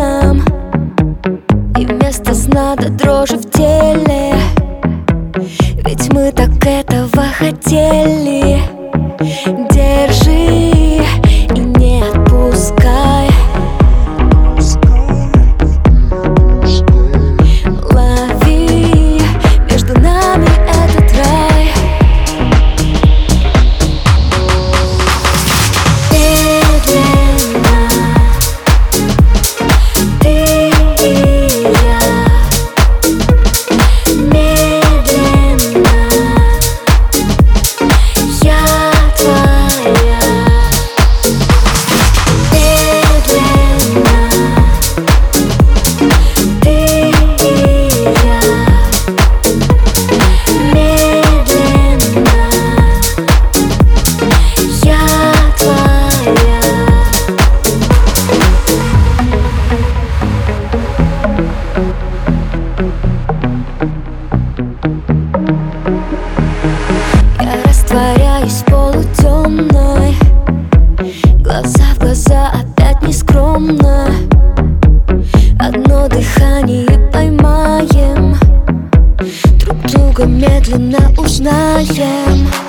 нам, и вместо сна до дрожи в теле. Ведь мы так этого хотели. Держи и не отпускай. Лови между нами этот рай. Медленно ты и я. Медленно я твоя. Медленно ты и я. Медленно я твоя. Я растворяюсь в полутемной, глаза в глаза опять нескромно. Одно дыхание поймаем, друг друга медленно узнаем.